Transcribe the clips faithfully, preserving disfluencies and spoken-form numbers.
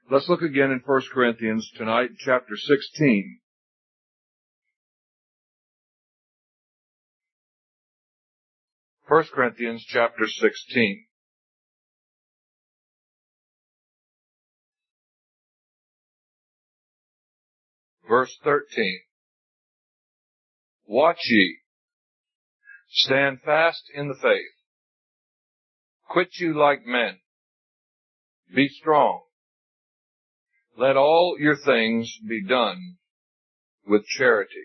Let's look again in First Corinthians tonight, chapter sixteen. First Corinthians chapter sixteen. Verse thirteen. Watch ye, stand fast in the faith, quit you like men, be strong. Let all your things be done with charity.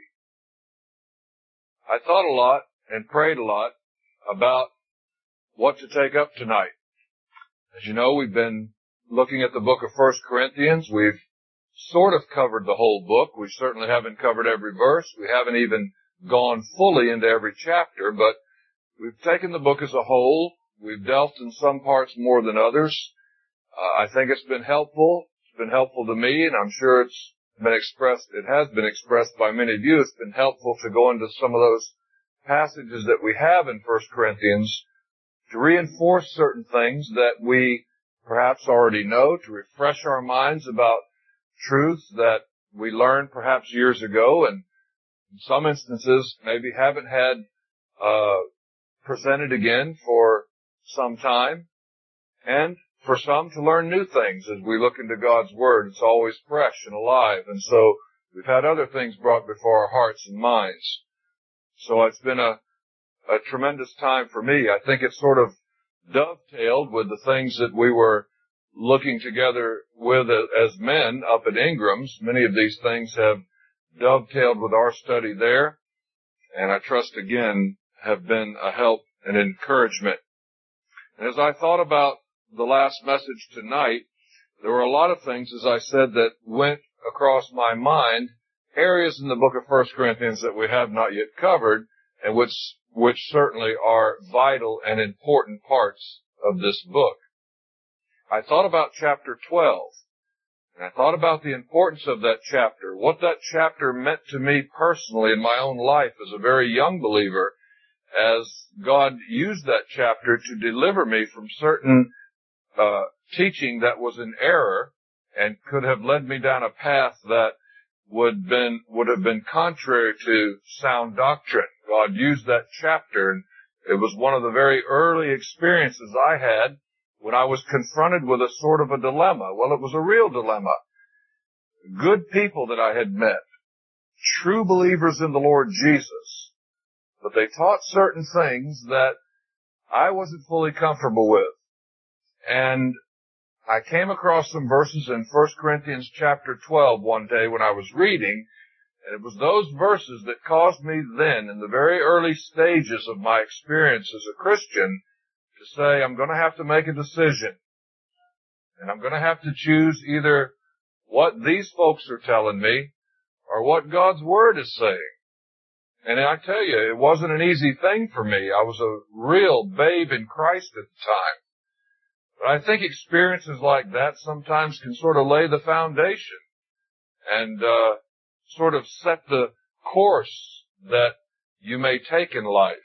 I thought a lot and prayed a lot about what to take up tonight. As you know, we've been looking at the book of First Corinthians. We've sort of covered the whole book. We certainly haven't covered every verse. We haven't even gone fully into every chapter, but we've taken the book as a whole. We've dealt in some parts more than others. Uh, I think it's been helpful. It's been helpful to me, and I'm sure it's been expressed, it has been expressed by many of you. It's been helpful to go into some of those passages that we have in First Corinthians to reinforce certain things that we perhaps already know, to refresh our minds about truths that we learned perhaps years ago, and in some instances maybe haven't had uh presented again for some time, and for some to learn new things as we look into God's Word. It's always fresh and alive, and so we've had other things brought before our hearts and minds. So it's been a, a tremendous time for me. I think it sort of dovetailed with the things that we were looking together with as men up at Ingram's. Many of these things have dovetailed with our study there, and I trust again have been a help and encouragement. And as I thought about the last message tonight, there were a lot of things, as I said, that went across my mind, areas in the book of First Corinthians that we have not yet covered, and which, which certainly are vital and important parts of this book. I thought about chapter twelve, and I thought about the importance of that chapter, what that chapter meant to me personally in my own life as a very young believer, as God used that chapter to deliver me from certain uh teaching that was in error and could have led me down a path that would been would have been contrary to sound doctrine. God used that chapter, and it was one of the very early experiences I had when I was confronted with a sort of a dilemma. Well, it was a real dilemma. Good people that I had met, true believers in the Lord Jesus, but they taught certain things that I wasn't fully comfortable with. And I came across some verses in First Corinthians chapter twelve one day when I was reading, and it was those verses that caused me then, in the very early stages of my experience as a Christian, to say, I'm going to have to make a decision. And I'm going to have to choose either what these folks are telling me or what God's Word is saying. And I tell you, it wasn't an easy thing for me. I was a real babe in Christ at the time. But I think experiences like that sometimes can sort of lay the foundation and uh sort of set the course that you may take in life.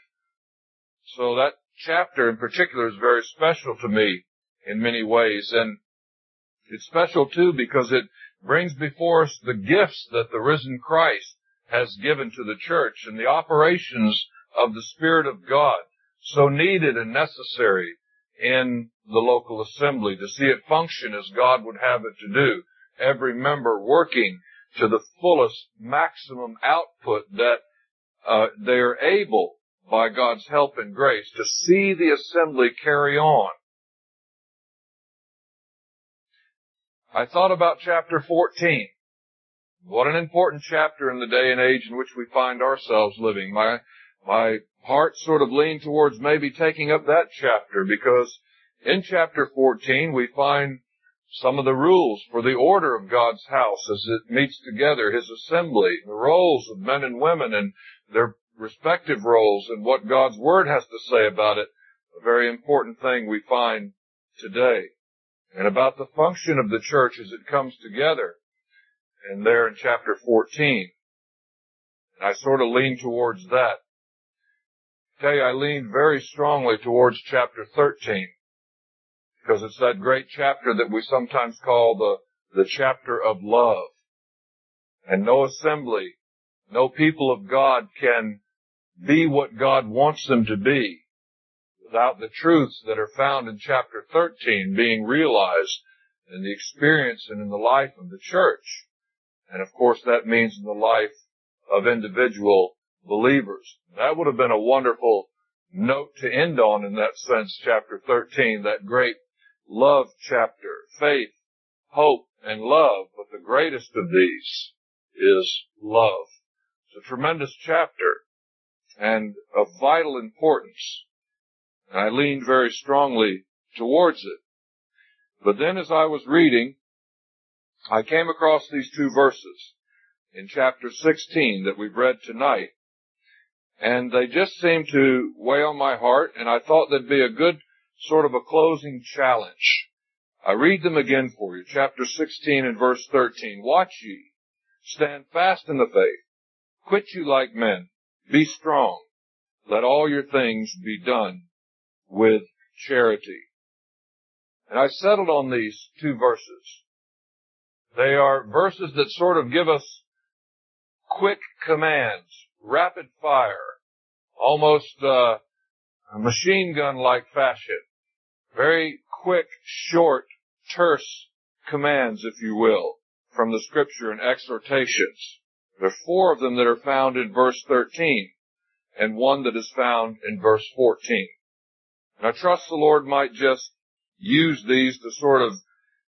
So that chapter in particular is very special to me in many ways, and it's special too because it brings before us the gifts that the risen Christ has given to the church and the operations of the Spirit of God, so needed and necessary in the local assembly to see it function as God would have it to do. Every member working to the fullest maximum output that uh, they are able, by God's help and grace, to see the assembly carry on. I thought about chapter fourteen. What an important chapter in the day and age in which we find ourselves living. My, my heart sort of leaned towards maybe taking up that chapter, because in chapter fourteen we find some of the rules for the order of God's house as it meets together, His assembly, the roles of men and women and their respective roles, and what God's Word has to say about it. A very important thing we find today. And about the function of the church as it comes together. And there in chapter fourteen. And I sort of lean towards that. I tell you, I lean very strongly towards chapter thirteen. Because it's that great chapter that we sometimes call the, the chapter of love. And no assembly, no people of God can be what God wants them to be without the truths that are found in chapter thirteen being realized in the experience and in the life of the church. And of course that means in the life of individual believers. That would have been a wonderful note to end on in that sense, chapter thirteen, that great love chapter, faith, hope, and love. But the greatest of these is love. It's a tremendous chapter and of vital importance. And I leaned very strongly towards it. But then as I was reading, I came across these two verses in chapter sixteen that we've read tonight. And they just seemed to weigh on my heart, and I thought they'd be a good sort of a closing challenge. I read them again for you. Chapter sixteen and verse thirteen. Watch ye, stand fast in the faith, quit you like men, be strong, let all your things be done with charity. And I settled on these two verses. They are verses that sort of give us quick commands, rapid fire, almost uh, a machine gun-like fashion. Very quick, short, terse commands, if you will, from the Scripture and exhortations. There are four of them that are found in verse thirteen, and one that is found in verse fourteen. And I trust the Lord might just use these to sort of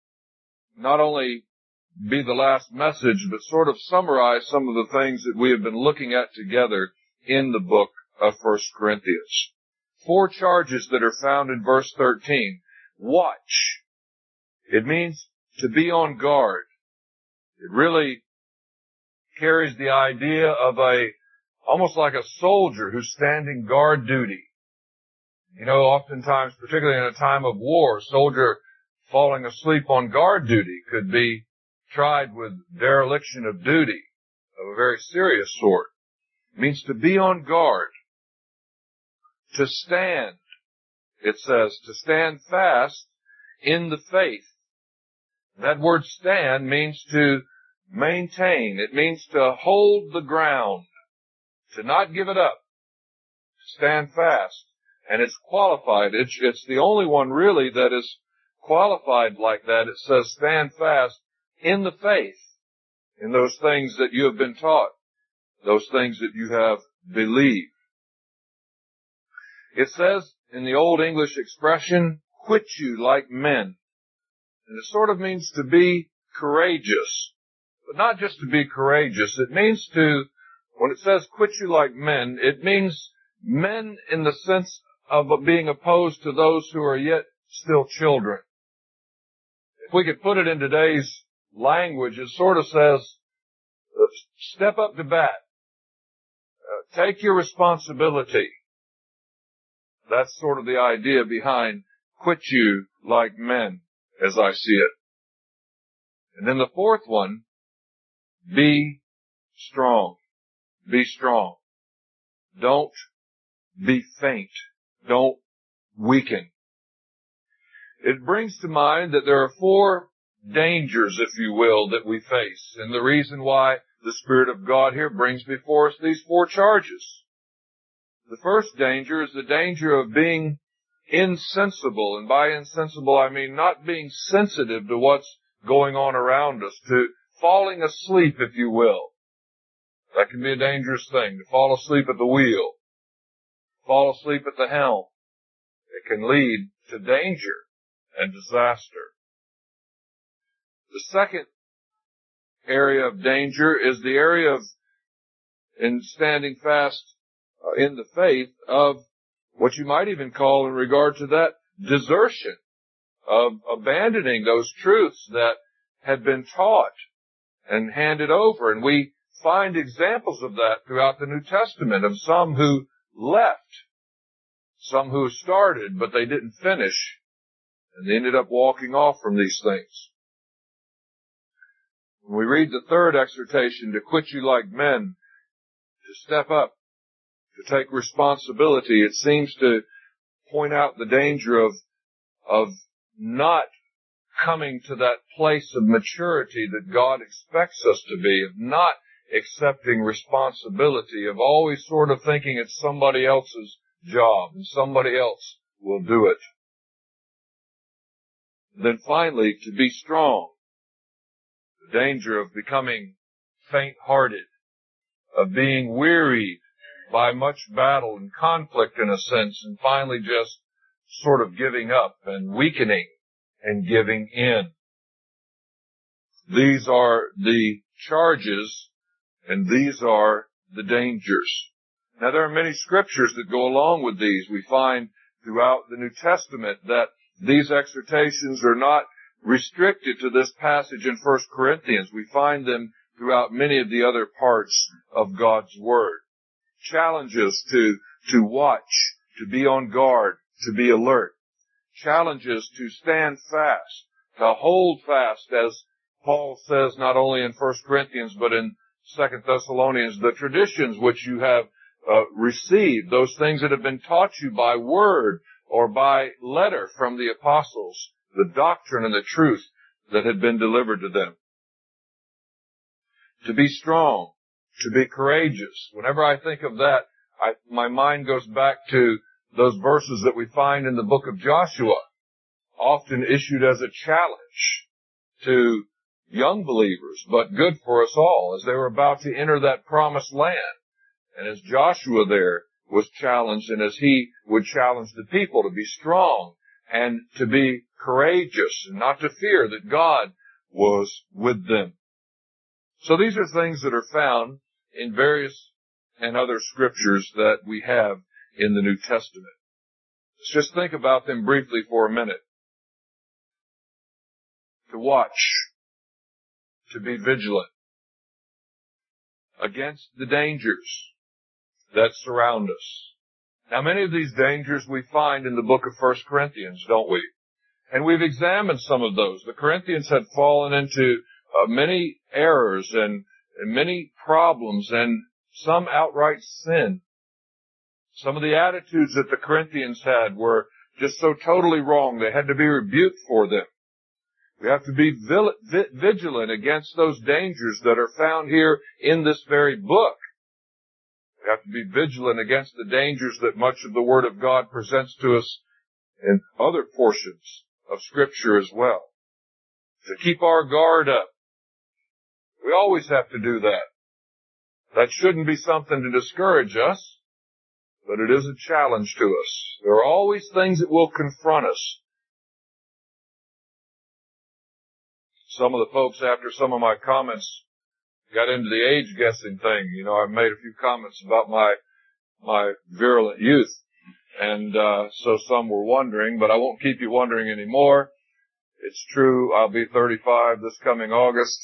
not only be the last message, but sort of summarize some of the things that we have been looking at together in the book of First Corinthians. Four charges that are found in verse thirteen. Watch. It means to be on guard. It really carries the idea of a, almost like a soldier who's standing guard duty. You know, oftentimes, particularly in a time of war, a soldier falling asleep on guard duty could be tried with dereliction of duty of a very serious sort. It means to be on guard. To stand, it says, to stand fast in the faith. That word stand means to maintain. It means to hold the ground, to not give it up, to stand fast. And it's qualified. It's, it's the only one really that is qualified like that. It says stand fast in the faith, in those things that you have been taught, those things that you have believed. It says in the Old English expression, quit you like men. And it sort of means to be courageous. But not just to be courageous. It means to, when it says quit you like men, it means men in the sense of being opposed to those who are yet still children. If we could put it in today's language, it sort of says, step up to bat. Uh, take your responsibility. That's sort of the idea behind quit you like men, as I see it. And then the fourth one, be strong. Be strong. Don't be faint. Don't weaken. It brings to mind that there are four dangers, if you will, that we face. And the reason why the Spirit of God here brings before us these four charges. The first danger is the danger of being insensible. And by insensible, I mean not being sensitive to what's going on around us, to falling asleep, if you will. That can be a dangerous thing, to fall asleep at the wheel, fall asleep at the helm. It can lead to danger and disaster. The second area of danger is the area of, in standing fast uh, in the faith, of what you might even call in regard to that, desertion, of abandoning those truths that had been taught and handed over. And we find examples of that throughout the New Testament, of some who left, some who started, but they didn't finish, and they ended up walking off from these things. When we read the third exhortation, to quit you like men, to step up, to take responsibility, it seems to point out the danger of, of not coming to that place of maturity that God expects us to be, of not accepting responsibility, of always sort of thinking it's somebody else's job and somebody else will do it. Then finally, to be strong. The danger of becoming faint-hearted, of being wearied by much battle and conflict in a sense, and finally just sort of giving up and weakening and giving in. These are the charges and these are the dangers. Now there are many scriptures that go along with these. We find throughout the New Testament that these exhortations are not restricted to this passage in First Corinthians. We find them throughout many of the other parts of God's Word. Challenges to, to watch, to be on guard, to be alert. Challenges to stand fast, to hold fast, as Paul says not only in First Corinthians but in Second Thessalonians, the traditions which you have uh, received, those things that have been taught you by word or by letter from the apostles, the doctrine and the truth that had been delivered to them. To be strong, to be courageous. Whenever I think of that, I, my mind goes back to those verses that we find in the book of Joshua, often issued as a challenge to young believers, but good for us all, as they were about to enter that promised land. And as Joshua there was challenged, and as he would challenge the people to be strong and to be courageous and not to fear, that God was with them. So these are things that are found in various and other scriptures that we have in the New Testament. Let's just think about them briefly for a minute. To watch, to be vigilant against the dangers that surround us. Now, many of these dangers we find in the book of First Corinthians, don't we? And we've examined some of those. The Corinthians had fallen into uh, many errors and, and many problems and some outright sin. Some of the attitudes that the Corinthians had were just so totally wrong, they had to be rebuked for them. We have to be vigilant against those dangers that are found here in this very book. We have to be vigilant against the dangers that much of the Word of God presents to us in other portions of Scripture as well. To keep our guard up. We always have to do that. That shouldn't be something to discourage us, but it is a challenge to us. There are always things that will confront us. Some of the folks, after some of my comments got into the age guessing thing, you know, I've made a few comments about my, my virulent youth. And, uh, so some were wondering, but I won't keep you wondering anymore. It's true. I'll be thirty-five this coming August.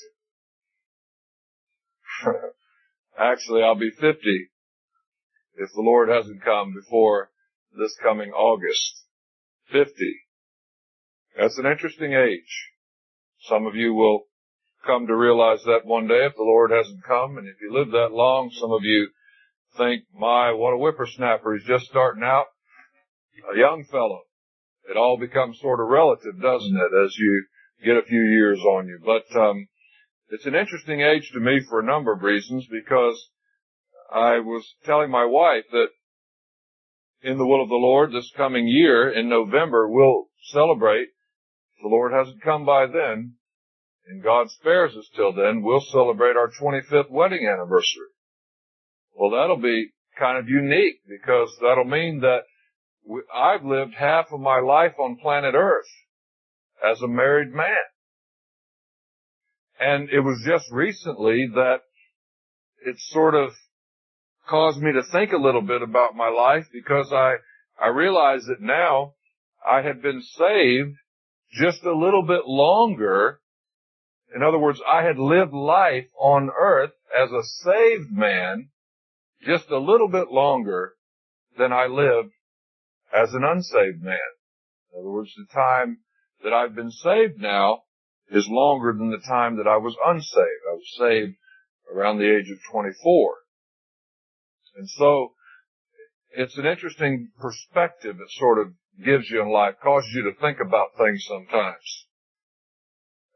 Actually, I'll be fifty if the Lord hasn't come before this coming August. fifty. That's an interesting age. Some of you will come to realize that one day if the Lord hasn't come. And if you live that long, some of you think, my, what a whippersnapper. He's just starting out. A young fellow. It all becomes sort of relative, doesn't it, as you get a few years on you. But um it's an interesting age to me for a number of reasons, because I was telling my wife that in the will of the Lord this coming year, in November, we'll celebrate. If the Lord hasn't come by then, and God spares us till then, we'll celebrate our twenty-fifth wedding anniversary. Well, that'll be kind of unique, because that'll mean that I've lived half of my life on planet Earth as a married man. And it was just recently that it sort of caused me to think a little bit about my life, because I, I realized that now I had been saved just a little bit longer. In other words, I had lived life on earth as a saved man just a little bit longer than I lived as an unsaved man. In other words, the time that I've been saved now is longer than the time that I was unsaved. I was saved around the age of twenty-four. And so it's an interesting perspective it sort of gives you in life, causes you to think about things sometimes.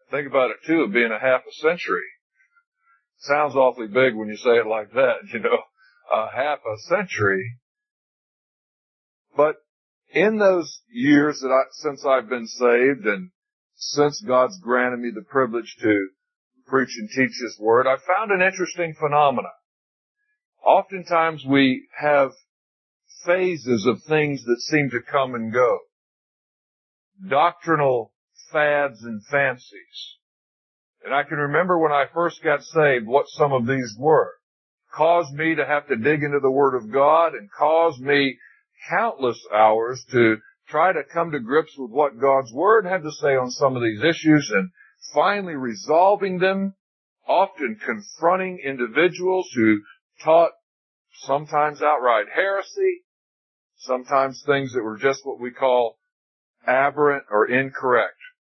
Think about it too, of being a half a century. Sounds awfully big when you say it like that, you know, a half a century. But in those years that I, since I've been saved and since God's granted me the privilege to preach and teach His Word, I've found an interesting phenomenon. Oftentimes we have phases of things that seem to come and go. Doctrinal fads and fancies. And I can remember when I first got saved what some of these were. Caused me to have to dig into the Word of God and caused me countless hours to try to come to grips with what God's Word had to say on some of these issues and finally resolving them, often confronting individuals who taught sometimes outright heresy, sometimes things that were just what we call aberrant or incorrect.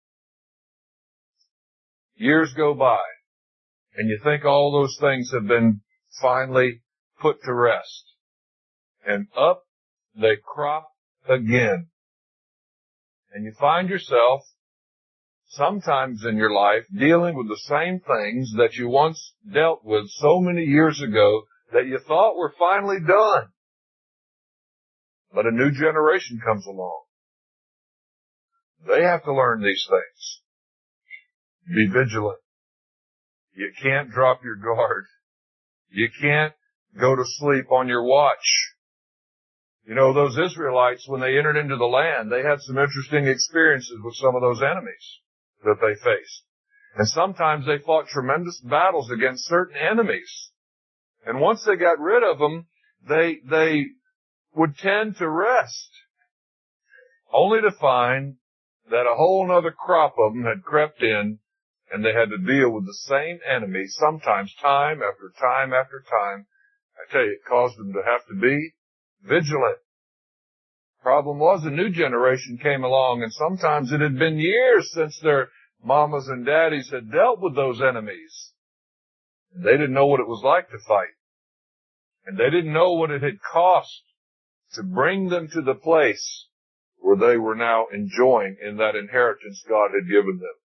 Years go by, and you think all those things have been finally put to rest. And up they crop again. And you find yourself sometimes in your life dealing with the same things that you once dealt with so many years ago that you thought were finally done. But a new generation comes along. They have to learn these things. Be vigilant. You can't drop your guard. You can't go to sleep on your watch. You know, those Israelites, when they entered into the land, they had some interesting experiences with some of those enemies that they faced. And sometimes they fought tremendous battles against certain enemies. And once they got rid of them, they, they would tend to rest, only to find that a whole other crop of them had crept in, and they had to deal with the same enemy, sometimes time after time after time. I tell you, it caused them to have to be vigilant. Problem was, a new generation came along, and sometimes it had been years since their mamas and daddies had dealt with those enemies. And they didn't know what it was like to fight. And they didn't know what it had cost to bring them to the place where they were now enjoying in that inheritance God had given them.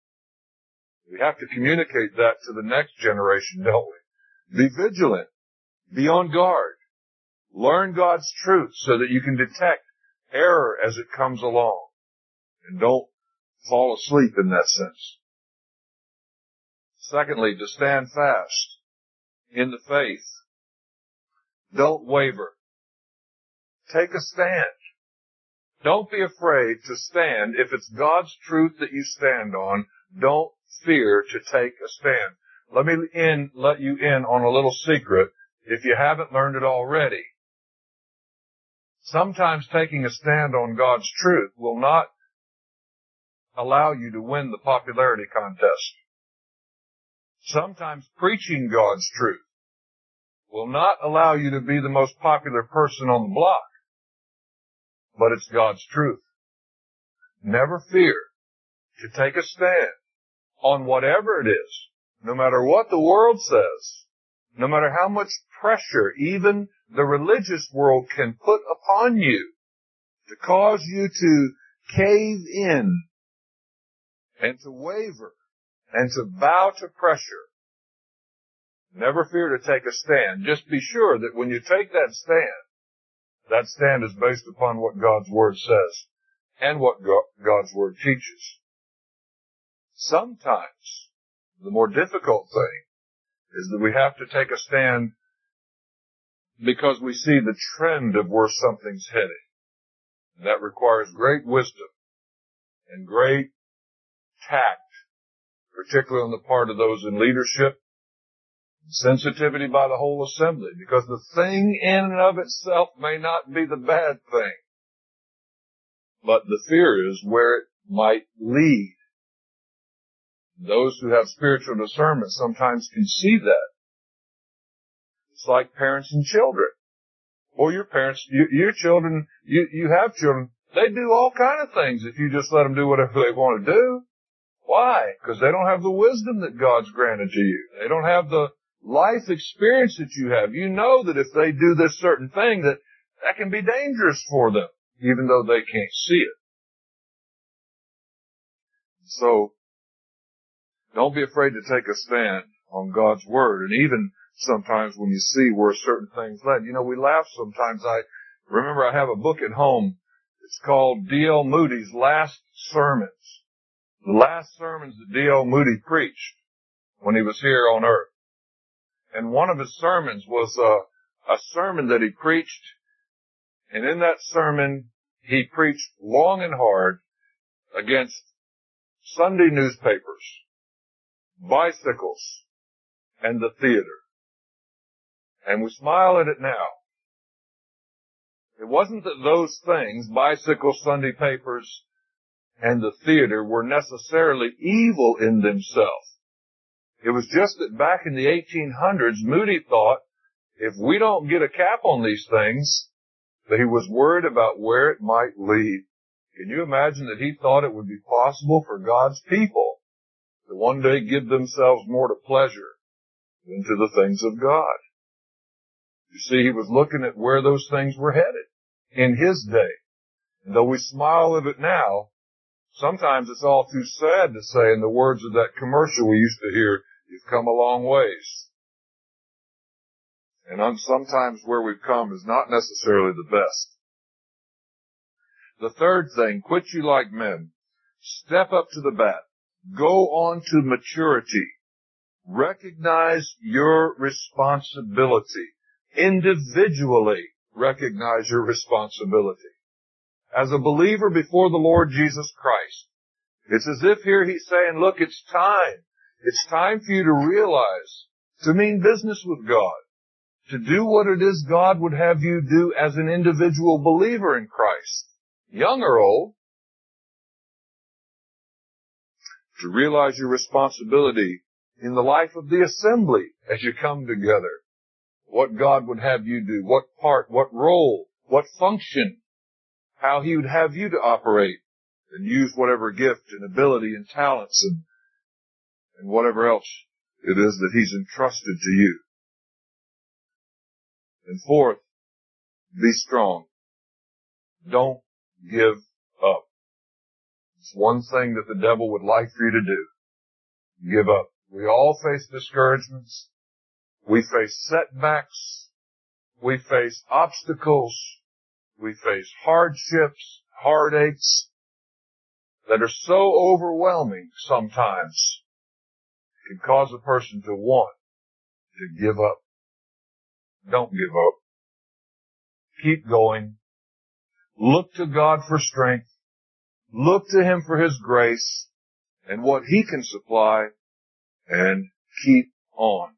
We have to communicate that to the next generation, don't we? Be vigilant. Be on guard. Learn God's truth so that you can detect error as it comes along. And don't fall asleep in that sense. Secondly, to stand fast in the faith. Don't waver. Take a stand. Don't be afraid to stand. If it's God's truth that you stand on, don't fear to take a stand. Let me in, let you in on a little secret if you haven't learned it already. Sometimes taking a stand on God's truth will not allow you to win the popularity contest. Sometimes preaching God's truth will not allow you to be the most popular person on the block. But it's God's truth. Never fear to take a stand on whatever it is, no matter what the world says, no matter how much pressure even the religious world can put upon you to cause you to cave in and to waver and to bow to pressure. Never fear to take a stand. Just be sure that when you take that stand, that stand is based upon what God's Word says and what God's Word teaches. Sometimes the more difficult thing is that we have to take a stand because we see the trend of where something's heading. And that requires great wisdom and great tact, particularly on the part of those in leadership, sensitivity by the whole assembly, because the thing in and of itself may not be the bad thing, but the fear is where it might lead. Those who have spiritual discernment sometimes can see that. It's like parents and children. Or your parents, you, your children, you, you have children, they do all kind of things if you just let them do whatever they want to do. Why? Because they don't have the wisdom that God's granted to you. They don't have the life experience that you have. You know that if they do this certain thing, that that can be dangerous for them, even though they can't see it. So, Don't be afraid to take a stand on God's Word. And even sometimes when you see where certain things led. You know, we laugh sometimes. I remember I have a book at home. It's called D L Moody's Last Sermons. The last sermons that D L Moody preached when he was here on earth. And one of his sermons was a, a sermon that he preached. And in that sermon, he preached long and hard against Sunday newspapers, bicycles, and the theater. And we smile at it now. It wasn't that those things, bicycles, Sunday papers, and the theater, were necessarily evil in themselves. It was just that back in the eighteen hundreds, Moody thought, if we don't get a cap on these things, that he was worried about where it might lead. Can you imagine that he thought it would be possible for God's people to one day give themselves more to pleasure than to the things of God? You see, he was looking at where those things were headed in his day. And though we smile at it now, sometimes it's all too sad to say, in the words of that commercial we used to hear, you've come a long ways. And sometimes where we've come is not necessarily the best. The third thing, quit you like men. Step up to the bat. Go on to maturity. Recognize your responsibility. Individually recognize your responsibility. As a believer before the Lord Jesus Christ, it's as if here he's saying, look, it's time. It's time for you to realize, to mean business with God, to do what it is God would have you do as an individual believer in Christ, young or old, to realize your responsibility in the life of the assembly as you come together. What God would have you do, what part, what role, what function, how He would have you to operate and use whatever gift and ability and talents and, and whatever else it is that He's entrusted to you. And fourth, be strong. Don't give up. It's one thing that the devil would like for you to do. Give up. We all face discouragements. We face setbacks. We face obstacles. We face hardships, heartaches that are so overwhelming sometimes it can cause a person to want to give up. Don't give up. Keep going. Look to God for strength. Look to Him for His grace and what He can supply, and keep on.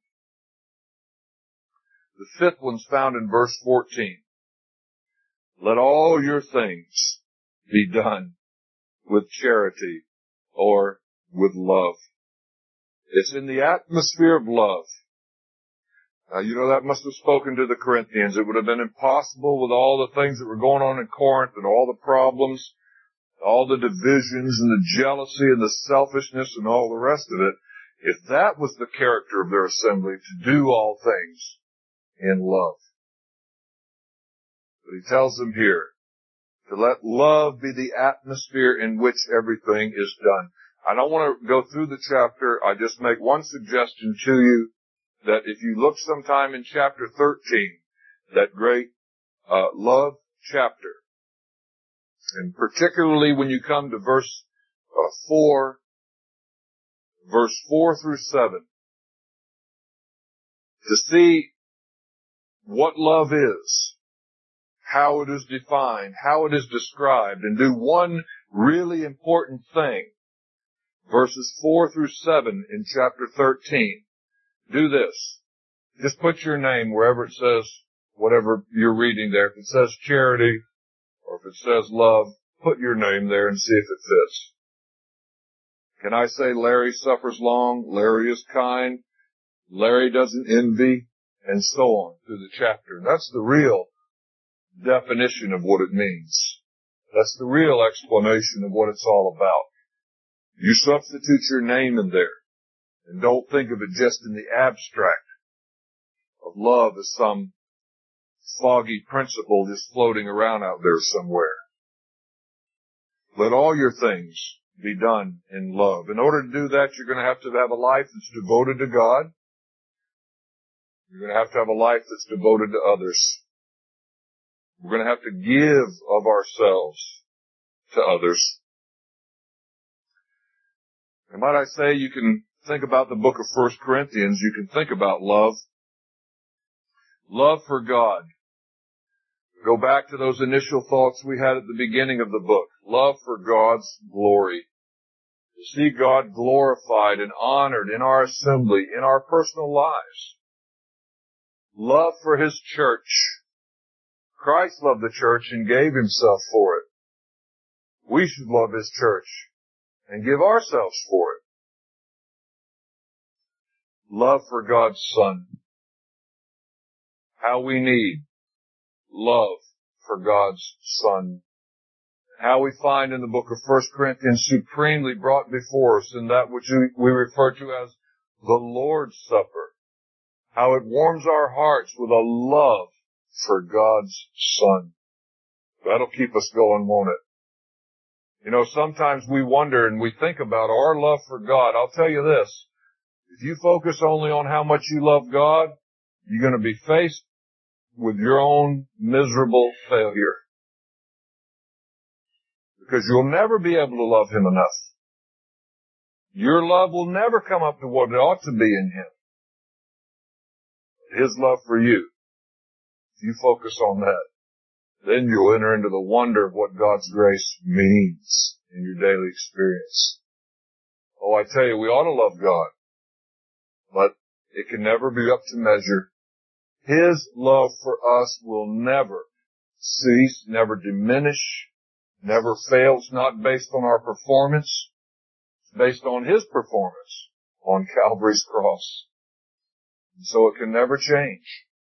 The fifth one's found in verse fourteen. Let all your things be done with charity or with love. It's in the atmosphere of love. Now, you know, that must have spoken to the Corinthians. It would have been impossible with all the things that were going on in Corinth and all the problems, all the divisions and the jealousy and the selfishness and all the rest of it, if that was the character of their assembly, to do all things in love. But he tells them here to let love be the atmosphere in which everything is done. I don't want to go through the chapter. I just make one suggestion to you, that if you look sometime in chapter thirteen, that great uh, love chapter, and particularly when you come to verse uh, four, verse four through seven, to see what love is, how it is defined, how it is described, and do one really important thing. Verses four through seven in chapter thirteen. Do this. Just put your name wherever it says, whatever you're reading there. If it says charity, or if it says love, put your name there and see if it fits. Can I say Larry suffers long, Larry is kind, Larry doesn't envy, and so on through the chapter? That's the real definition of what it means. That's the real explanation of what it's all about. You substitute your name in there. And don't think of it just in the abstract of love as some foggy principle just floating around out there somewhere. Let all your things be done in love. In order to do that, you're going to have to have a life that's devoted to God. You're going to have to have a life that's devoted to others. We're going to have to give of ourselves to others. And might I say, you can think about the book of First Corinthians, you can think about love. Love for God. Go back to those initial thoughts we had at the beginning of the book. Love for God's glory. To see God glorified and honored in our assembly, in our personal lives. Love for His church. Christ loved the church and gave Himself for it. We should love His church and give ourselves for it. Love for God's Son. How we need love for God's Son. How we find in the book of First Corinthians supremely brought before us in that which we refer to as the Lord's Supper. How it warms our hearts with a love for God's Son. That'll keep us going, won't it? You know, sometimes we wonder and we think about our love for God. I'll tell you this. If you focus only on how much you love God, you're going to be faced with your own miserable failure. Because you'll never be able to love Him enough. Your love will never come up to what it ought to be in Him. His love for you. If you focus on that, then you'll enter into the wonder of what God's grace means in your daily experience. Oh, I tell you, we ought to love God, but it can never be up to measure. His love for us will never cease, never diminish, never fails, not based on our performance. It's based on His performance on Calvary's cross. And so it can never change.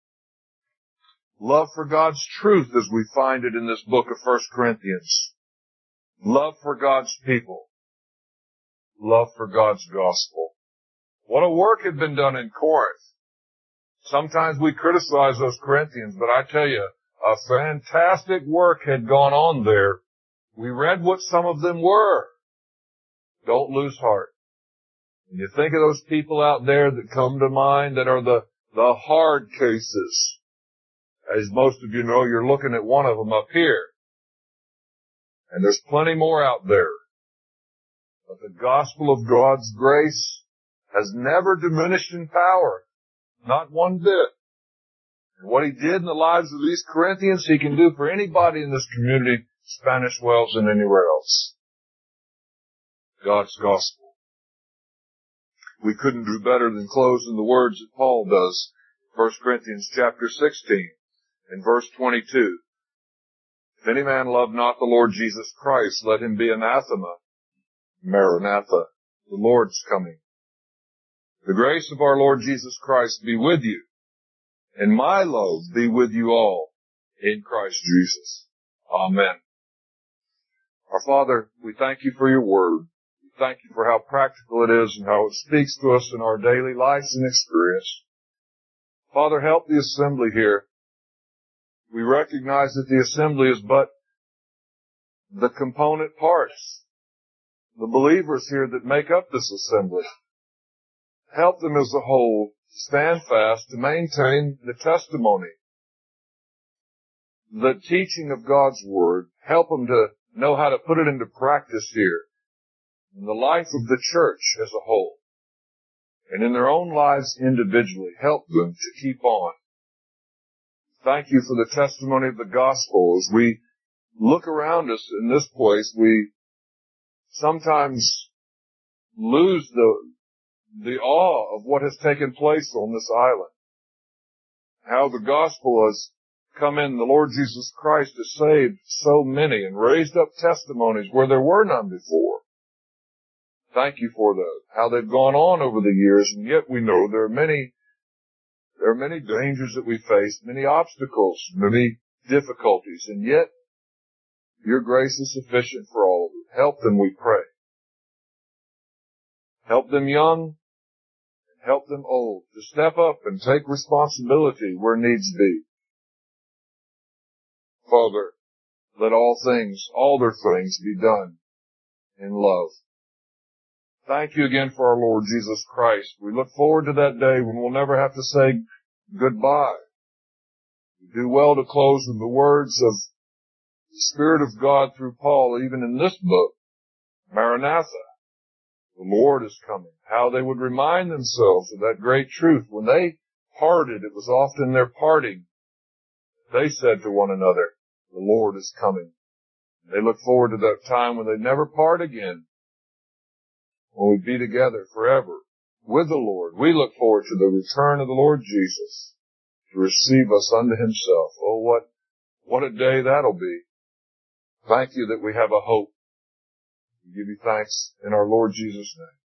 Love for God's truth as we find it in this book of First Corinthians. Love for God's people. Love for God's gospel. What a work had been done in Corinth. Sometimes we criticize those Corinthians, but I tell you, a fantastic work had gone on there. We read what some of them were. Don't lose heart. When you think of those people out there that come to mind that are the, the hard cases, as most of you know, you're looking at one of them up here. And there's plenty more out there. But the gospel of God's grace has never diminished in power. Not one bit. And what He did in the lives of these Corinthians, He can do for anybody in this community, Spanish Wells and anywhere else. God's gospel. We couldn't do better than close in the words that Paul does. First Corinthians chapter sixteen and verse twenty-two. If any man love not the Lord Jesus Christ, let him be anathema. Maranatha. The Lord's coming. The grace of our Lord Jesus Christ be with you, and my love be with you all in Christ Jesus. Amen. Our Father, we thank You for Your word. We thank You for how practical it is and how it speaks to us in our daily lives and experience. Father, help the assembly here. We recognize that the assembly is but the component parts, the believers here that make up this assembly. Help them as a whole stand fast to maintain the testimony, the teaching of God's Word. Help them to know how to put it into practice here in the life of the church as a whole and in their own lives individually. Help them to keep on. Thank You for the testimony of the gospel. As we look around us in this place, we sometimes lose the the awe of what has taken place on this island. How the gospel has come in. The Lord Jesus Christ has saved so many and raised up testimonies where there were none before. Thank You for those. How they've gone on over the years, and yet we know there are many, there are many dangers that we face, many obstacles, many difficulties, and yet Your grace is sufficient for all of them. Help them, we pray. Help them young, and help them old, to step up and take responsibility where needs be. Father, let all things, all their things be done in love. Thank you again for our Lord Jesus Christ. We look forward to that day when we'll never have to say goodbye. We do well to close with the words of the Spirit of God through Paul, even in this book, Maranatha. The Lord is coming. How they would remind themselves of that great truth. When they parted, it was often their parting. They said to one another, the Lord is coming. They look forward to that time when they never part again, when we be together forever with the Lord. We look forward to the return of the Lord Jesus to receive us unto himself. Oh, what, what a day that'll be. Thank you that we have a hope. We give you thanks in our Lord Jesus' name.